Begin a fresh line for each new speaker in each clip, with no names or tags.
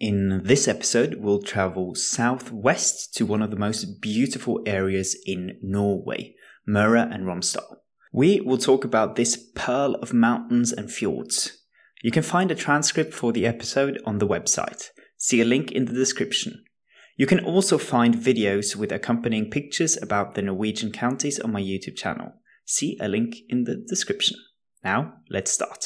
In this episode, we'll travel southwest to one of the most beautiful areas in Norway, Møre and Romsdal. We will talk about this pearl of mountains and fjords. You can find a transcript for the episode on the website. See a link in the description. You can also find videos with accompanying pictures about the Norwegian counties on my YouTube channel. See a link in the description. Now, let's start.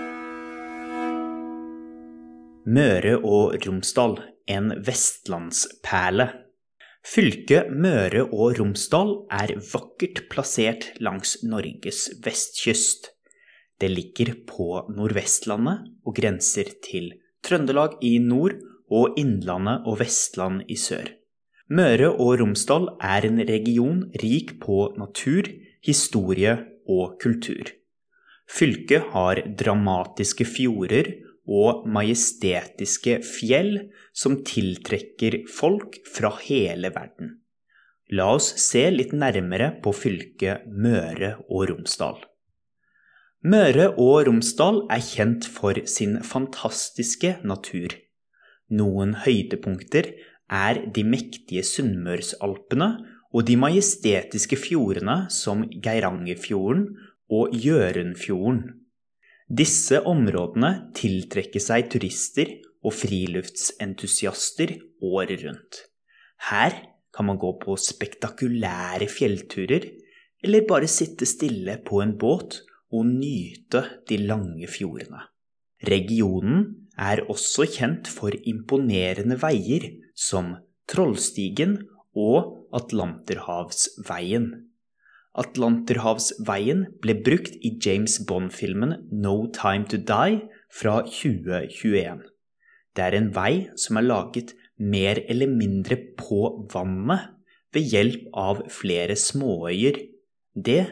Møre og Romsdal, en vestlandsperle. Fylket Møre og Romsdal vakkert plassert langs Norges vestkyst. Det ligger på Nordvestlandet og grenser til Trøndelag i nord og Innlandet og Vestland i sør. Møre og Romsdal en region rik på natur, historie og kultur. Fylket har dramatiske fjorder og majestetiske fjell som tiltrekker folk fra hele verden. La oss se litt nærmere på fylket Møre og Romsdal. Møre og Romsdal kjent for sin fantastiske natur. Noen høydepunkter de mektige Sunnmørsalpene og de majestetiske fjordene som Geirangerfjorden og Gjørenfjorden. Disse områdene tiltrekker seg turister og friluftsentusiaster året rundt. Her kan man gå på spektakulære fjellturer, eller bare sitte stille på en båt og nyte de lange fjordene. Regionen også kjent for imponerende veier som Trollstigen og Atlanterhavsveien. Atlanterhavsveien ble brukt i James Bond-filmen No Time to Die fra 2021. Det en vei som laget mer eller mindre på vannet ved hjelp av flere småøyer. Det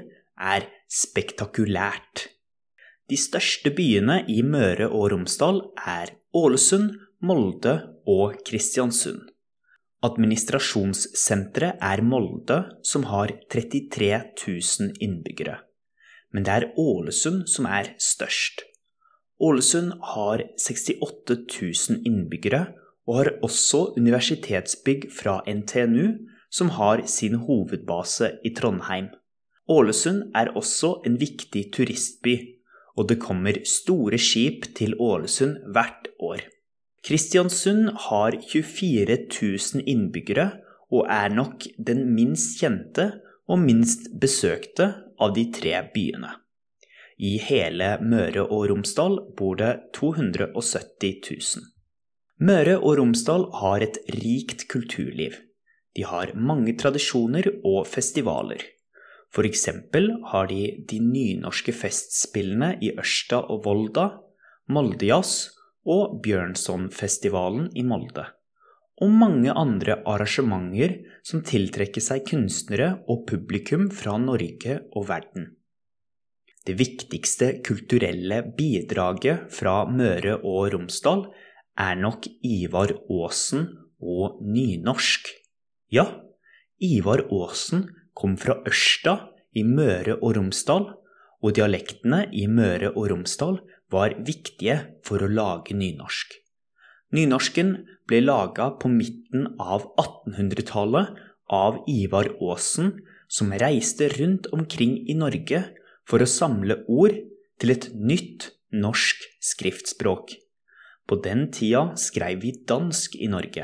spektakulært. De største byene i Møre og Romsdal Ålesund, Molde og Kristiansund. Administrasjonssentret Molde, som har 33 000 innbyggere. Men det Ålesund som størst. Ålesund har 68 000 innbyggere og har også universitetsbygg fra NTNU, som har sin hovedbase i Trondheim. Ålesund også en viktig turistby, og det kommer store skip til Ålesund hvert år. Kristiansund har 24 000 innbyggere og nok den minst kjente og minst besøkte av de 3 byene. I hele Møre og Romsdal bor det 270 000. Møre og Romsdal har et rikt kulturliv. De har mange tradisjoner og festivaler. For eksempel har de nynorske festspillene i Ørsta og Volda, Moldejazz og Bjørnsonfestivalen i Molde, og mange andre arrangementer som tiltrekker seg kunstnere og publikum fra Norge og verden. Det viktigste kulturelle bidraget fra Møre og Romsdal nok Ivar Aasen og nynorsk. Ja, Ivar Aasen kom fra Ørsta i Møre og Romsdal, og dialektene i Møre og Romsdal var viktige for å lage nynorsk. Nynorsken ble laget på midten av 1800-tallet av Ivar Aasen, som reiste rundt omkring i Norge for å samle ord til et nytt norsk skriftspråk. På den tida skrev vi dansk i Norge.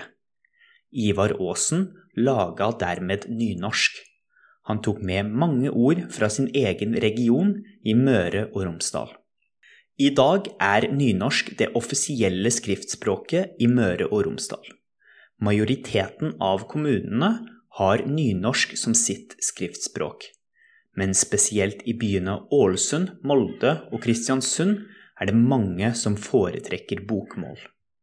Ivar Aasen laget dermed nynorsk. Han tok med mange ord fra sin egen region i Møre og Romsdal. I dag nynorsk det offisielle skriftspråket i Møre og Romsdal. Majoriteten av kommunene har nynorsk som sitt skriftspråk, men spesielt i byene Ålesund, Molde og Kristiansund det mange som foretrekker bokmål.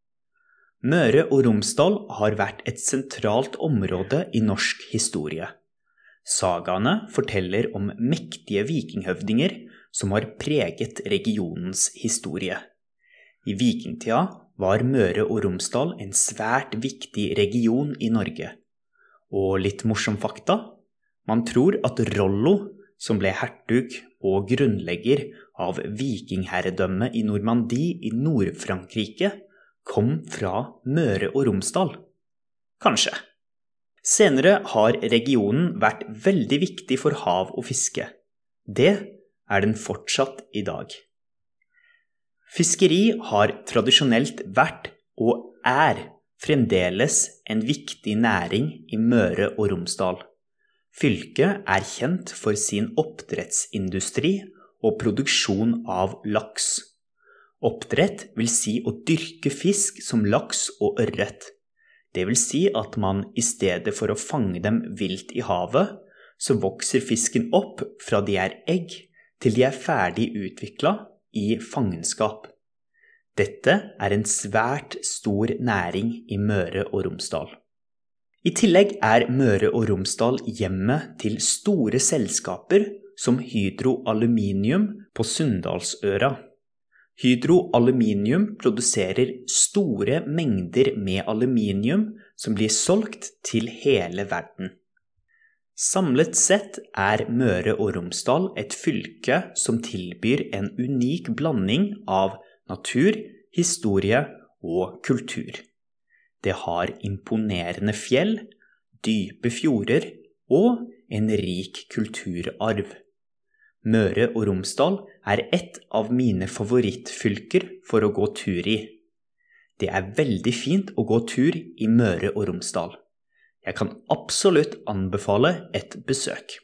Møre og Romsdal har vært et sentralt område i norsk historie. Sagaene forteller om mektige vikinghøvdinger som har preget regionens historie. I vikingtida var Møre og Romsdal en svært viktig region i Norge. Og litt morsom fakta, man tror at Rollo, som ble hertug og grunnlegger av vikingherredømmet i Normandie i Nord-Frankrike, kom fra Møre og Romsdal? Kanskje. Senere har regionen vært veldig viktig for hav og fiske. Det er den fortsatt i dag. Fiskeri har tradisjonelt vært og er fremdeles en viktig næring i Møre og Romsdal. Fylket er kjent for sin oppdrettsindustri og produksjon av laks. Oppdrett vil si å dyrke fisk som laks og ørret. Det vil si at man i stedet for å fange dem vilt i havet, så vokser fisken opp fra de er egg til de er ferdig utviklet i fangenskap. Dette er en svært stor næring i Møre og Romsdal. I tillegg er Møre og Romsdal hjemmet til store selskaper som Hydro Aluminium på Sunndalsøra. Hydro Aluminium produserer store mengder med aluminium som blir solgt til hele verden. Samlet sett er Møre og Romsdal et fylke som tilbyr en unik blanding av natur, historie og kultur. Det har imponerende fjell, dype fjorder og en rik kulturarv. Møre og Romsdal er et av mine favorittfylker for å gå tur i. Det er veldig fint å gå tur i Møre og Romsdal. Jeg kan absolutt anbefale et besøk.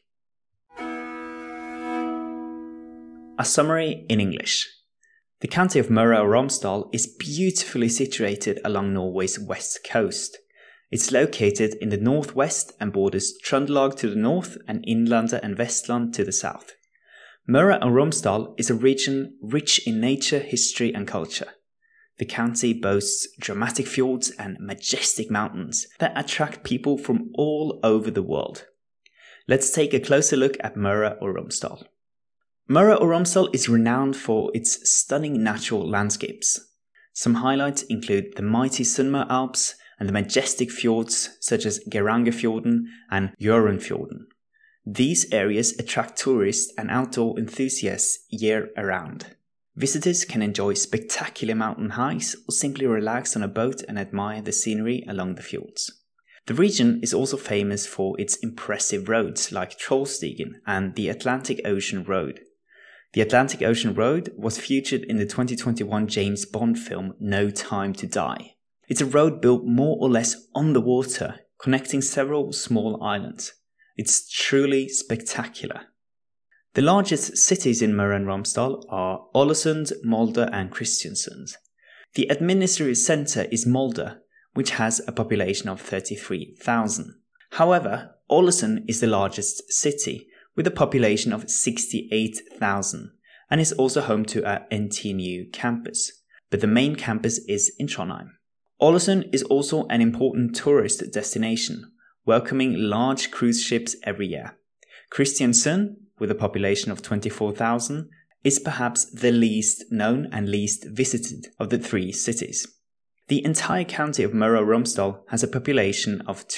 A summary in English. The county of Møre og Romsdal is beautifully situated along Norway's west coast. It's located in the northwest and borders Trøndelag to the north and Innlandet and Vestland to the south. Møre og Romsdal is a region rich in nature, history and culture. The county boasts dramatic fjords and majestic mountains that attract people from all over the world. Let's take a closer look at Møre og Romsdal. Møre og Romsdal is renowned for its stunning natural landscapes. Some highlights include the mighty Sunnmøre Alps and the majestic fjords such as Geirangerfjorden and Hjørundfjorden. These areas attract tourists and outdoor enthusiasts year-round. Visitors can enjoy spectacular mountain hikes or simply relax on a boat and admire the scenery along the fjords. The region is also famous for its impressive roads like Trollstigen and the Atlantic Ocean Road. The Atlantic Ocean Road was featured in the 2021 James Bond film No Time to Die. It's a road built more or less on the water, connecting several small islands. It's truly spectacular. The largest cities in Møre og Romsdal are Ålesund, Molde and Kristiansund. The administrative centre is Molde, which has a population of 33,000. However, Ålesund is the largest city, with a population of 68,000, and is also home to a NTNU campus, but the main campus is in Trondheim. Ålesund is also an important tourist destination, welcoming large cruise ships every year. Kristiansund, with a population of 24,000, is perhaps the least known and least visited of the three cities. The entire county of Møre og Romsdal has a population of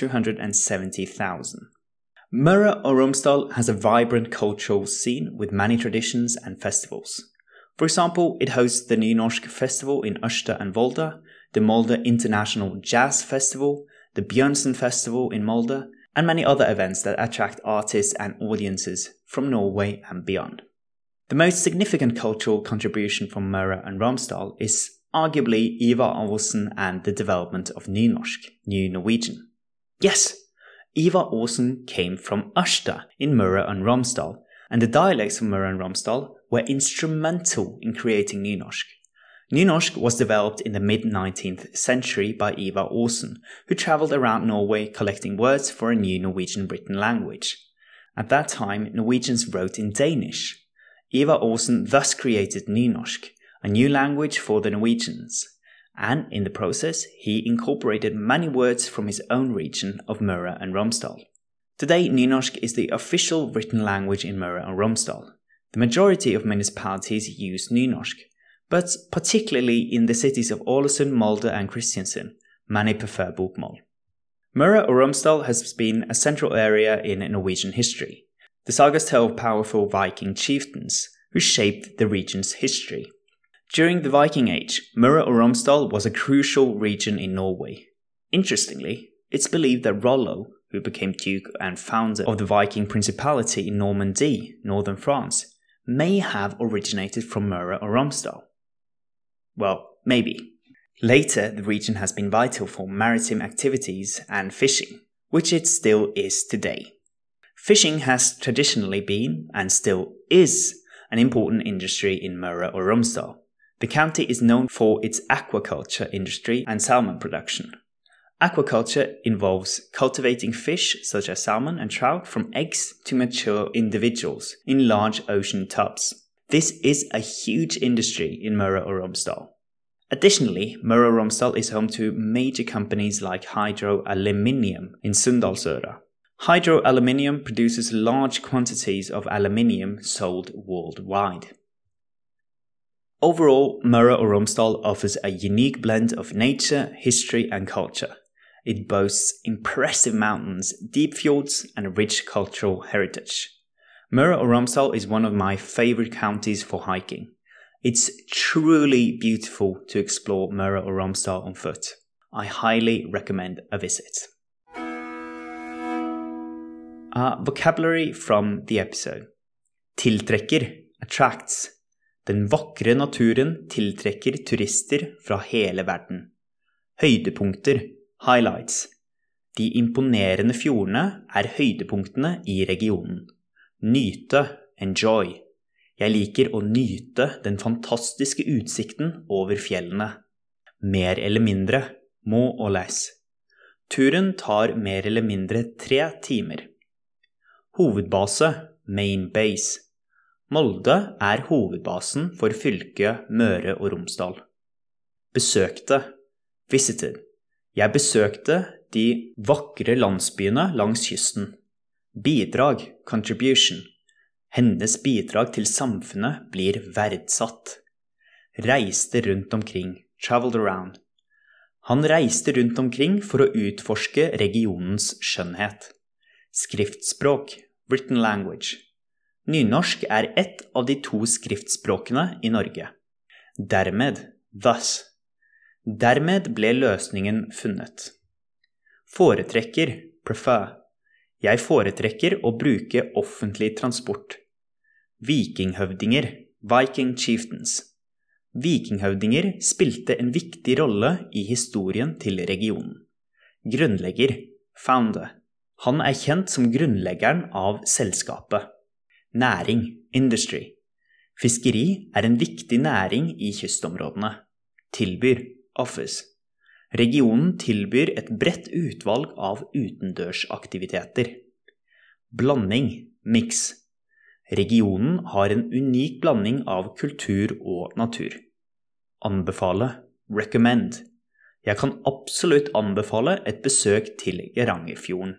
270,000. Møre og Romsdal has a vibrant cultural scene with many traditions and festivals. For example, it hosts the Nynorsk Festival in Ørsta and Volda, the Molde International Jazz Festival, the Bjørnson Festival in Molde, and many other events that attract artists and audiences from Norway and beyond. The most significant cultural contribution from Møre og Romsdal is arguably Ivar Aasen and the development of Nynorsk, New Norwegian. Yes, Ivar Aasen came from Ørsta in Møre og Romsdal, and the dialects of Møre og Romsdal were instrumental in creating Nynorsk. Nynorsk was developed in the mid-19th century by Ivar Aasen, who travelled around Norway collecting words for a new Norwegian written language. At that time, Norwegians wrote in Danish. Ivar Aasen thus created Nynorsk, a new language for the Norwegians, and in the process he incorporated many words from his own region of Møre og Romsdal. Today, Nynorsk is the official written language in Møre og Romsdal. The majority of municipalities use Nynorsk, but particularly in the cities of Ålesund, Molde and Kristiansund, many prefer bokmål. Møre og Romsdal has been a central area in Norwegian history. The sagas tell of powerful Viking chieftains who shaped the region's history. During the Viking Age, Møre og Romsdal was a crucial region in Norway. Interestingly, it's believed that Rollo, who became Duke and founder of the Viking Principality in Normandy, northern France, may have originated from Møre og Romsdal. Well, maybe. Later, the region has been vital for maritime activities and fishing, which it still is today. Fishing has traditionally been, and still is, an important industry in Møre og Romsdal. The county is known for its aquaculture industry and salmon production. Aquaculture involves cultivating fish such as salmon and trout from eggs to mature individuals in large ocean tubs. This is a huge industry in Møre og Romsdal. Additionally, Møre og Romsdal is home to major companies like Hydro Aluminium in Sunndalsøra. Hydro Aluminium produces large quantities of aluminium sold worldwide. Overall, Møre og Romsdal offers a unique blend of nature, history and culture. It boasts impressive mountains, deep fjords and rich cultural heritage. Møre og Romsdal is one of my favorite counties for hiking. It's truly beautiful to explore Møre og Romsdal on foot. I highly recommend a visit. Vocabulary from the episode. Tiltrekker, attracts. Den vakre naturen tiltrekker turister fra hele verden. Høydepunkter, highlights. De imponerende fjordene høydepunktene i regionen. Nyte, enjoy. Jeg liker å nyte den fantastiske utsikten over fjellene. Mer eller mindre, more or less. Turen tar mer eller mindre 3 timer. Hovedbase, main base. Molde hovedbasen for fylket Møre og Romsdal. Besøkte, visited. Jeg besøkte de vakre landsbyene langs kysten. Bidrag, contribution. Hennes bidrag til samfunnet blir verdsatt. Reiste rundt omkring, traveled around. Han reiste rundt omkring for å utforske regionens skjønnhet. Skriftspråk, written language. Nynorsk ett av de 2 skriftspråkene i Norge. Dermed, thus. Dermed ble løsningen funnet. Foretrekker, prefer. Jeg foretrekker å bruke offentlig transport. Vikinghøvdinger, Viking chieftains. Vikinghøvdinger spilte en viktig rolle i historien til regionen. Grunnlegger, founder. Han kjent som grunnleggeren av selskapet. Næring, industry. Fiskeri en viktig næring i kystområdene. Tilbyr, offers. Regionen tilbyr et bredt utvalg av utendørsaktiviteter. Blanding, mix. Regionen har en unik blanding av kultur og natur. Anbefale, recommend. Jeg kan absolutt anbefale et besøk til Geirangerfjorden.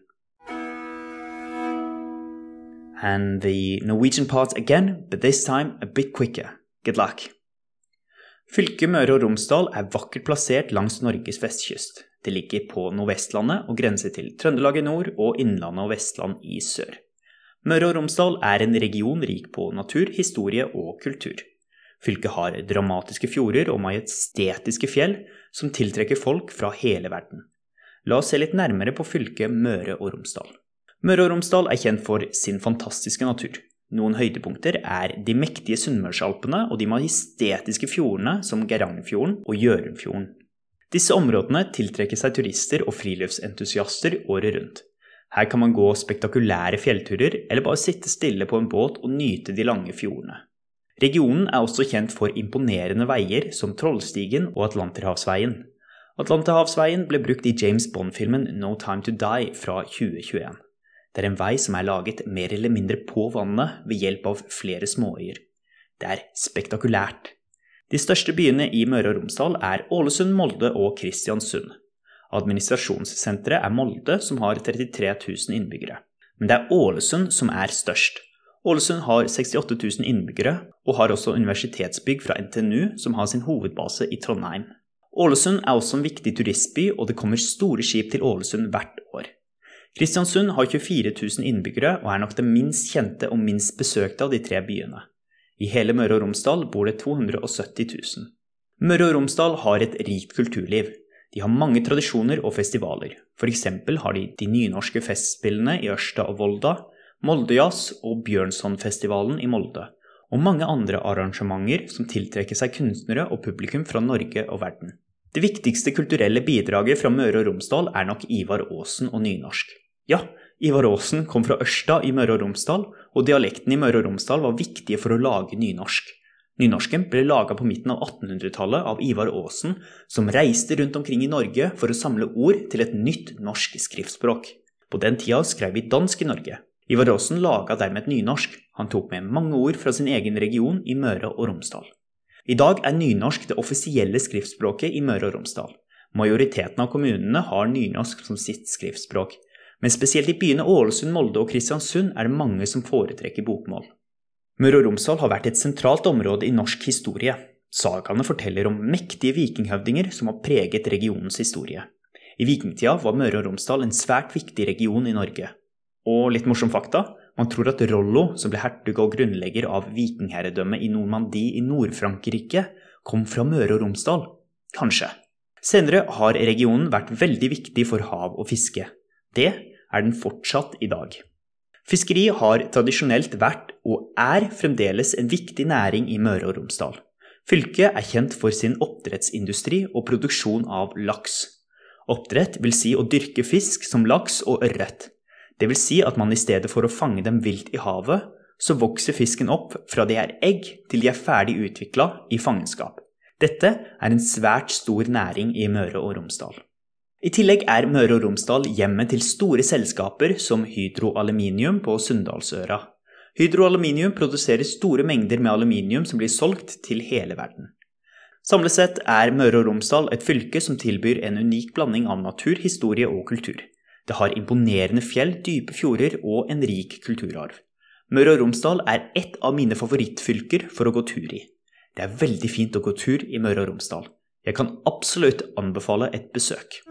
And the Norwegian part again, but this time a bit quicker. Good luck. Fylket Møre og Romsdal vakkert plassert langs Norges vestkyst. Det ligger på Nordvestlandet og grenser til Trøndelag i nord og Innlandet og Vestland i sør. Møre og Romsdal en region rik på natur, historie og kultur. Fylket har dramatiske fjorder og majestetiske fjell som tiltrekker folk fra hele verden. La oss se litt nærmere på fylket Møre og Romsdal. Møre og Romsdal kjent for sin fantastiske natur. Noen høydepunkter de mektige Sunnmørsalpene og de majestetiske fjordene som Geirangerfjorden og Gjørumfjorden. Disse områdene tiltrekker seg turister og friluftsentusiaster året rundt. Her kan man gå spektakulære fjellturer eller bare sitte stille på en båt og nyte de lange fjordene. Regionen også kjent for imponerende veier som Trollstigen og Atlanterhavsveien. Atlanterhavsveien ble brukt i James Bond-filmen No Time to Die fra 2021. Det en vei som laget mer eller mindre på vannet ved hjelp av flere småøyer. Det spektakulært. De største byene i Møre og Romsdal Ålesund, Molde og Kristiansund. Administrasjonssenteret Molde som har 33 000 innbyggere. Men det Ålesund som størst. Ålesund har 68 000 innbyggere og har også universitetsbygg fra NTNU som har sin hovedbase i Trondheim. Ålesund også en viktig turistby og det kommer store skip til Ålesund hvert år. Kristiansund har 24 000 innbyggere og nok det minst kjente og minst besøkte av de 3 byene. I hele Møre og Romsdal bor det 270 000. Møre og Romsdal har et rikt kulturliv. De har mange tradisjoner og festivaler. For eksempel har de nynorske festspillene i Ørsta og Volda, Moldejazz og Bjørnsonfestivalen i Molde, og mange andre arrangementer som tiltrekker seg kunstnere og publikum fra Norge og verden. Det viktigste kulturelle bidraget fra Møre og Romsdal nok Ivar Aasen og nynorsk. Ja, Ivar Aasen kom fra Ørsta i Møre og Romsdal, og dialekten i Møre og Romsdal var viktige for å lage nynorsk. Nynorsken ble laget på midten av 1800-tallet av Ivar Aasen, som reiste rundt omkring i Norge for å samle ord til et nytt norsk skriftspråk. På den tida skrev vi dansk i Norge. Ivar Aasen laget dermed et nynorsk. Han tok med mange ord fra sin egen region i Møre og Romsdal. I dag nynorsk det offisielle skriftspråket i Møre og Romsdal. Majoriteten av kommunene har nynorsk som sitt skriftspråk, men spesielt i byene Ålesund, Molde og Kristiansund det mange som foretrekker bokmål. Møre og Romsdal har vært et sentralt område i norsk historie. Sagaene forteller om mektige vikinghøvdinger som har preget regionens historie. I vikingtida var Møre og Romsdal en svært viktig region i Norge. Og litt morsom fakta, man tror at Rollo, som ble hertug og grunnlegger av vikingherredømmet i Normandie i Nord-Frankrike, kom fra Møre og Romsdal. Kanskje. Senere har regionen vært veldig viktig for hav og fiske. Det den fortsatt i dag. Fiskeri har tradisjonelt vært og fremdeles en viktig næring i Møre og Romsdal. Fylket kjent for sin oppdrettsindustri og produksjon av laks. Oppdrett vil si å dyrke fisk som laks og ørret. Det vil si at man i stedet for å fange dem vilt i havet, så vokser fisken opp fra de egg til de ferdig utviklet i fangenskap. Dette en svært stor næring i Møre og Romsdal. I tillegg Møre og Romsdal hjemmet til store selskaper som Hydro Aluminium på Sunndalsøra. Hydro Aluminium produserer store mengder med aluminium som blir solgt til hele verden. Samlet sett Møre og Romsdal et fylke som tilbyr en unik blanding av natur, historie og kultur. Det har imponerende fjell, dype fjorder og en rik kulturarv. Møre og Romsdal et av mine favorittfylker for å gå tur i. Det veldig fint å gå tur i Møre og Romsdal. Jeg kan absolutt anbefale et besøk.